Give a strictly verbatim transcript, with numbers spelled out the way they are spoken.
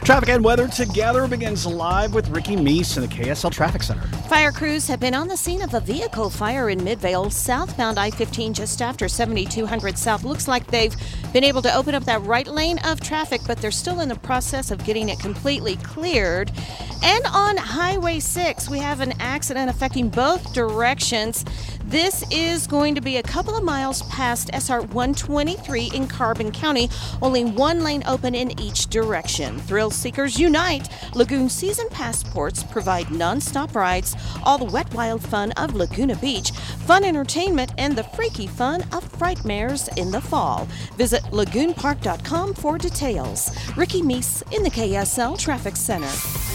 Traffic and weather together begins live with Ricky Meese in the K S L Traffic Center. Fire crews have been on the scene of a vehicle fire in Midvale, southbound I fifteen, just after seventy-two hundred South. Looks like they've been able to open up that right lane of traffic, but they're still in the process of getting it completely cleared. And on Highway six, we have an accident affecting both directions. This is going to be a couple of miles past S R one twenty-three in Carbon County. Only one lane open in each direction. Thrill seekers unite. Lagoon season passports provide nonstop rides, all the wet wild fun of Laguna Beach, fun entertainment, and the freaky fun of Frightmares in the fall. Visit lagoon park dot com for details. Ricky Meese in the K S L Traffic Center.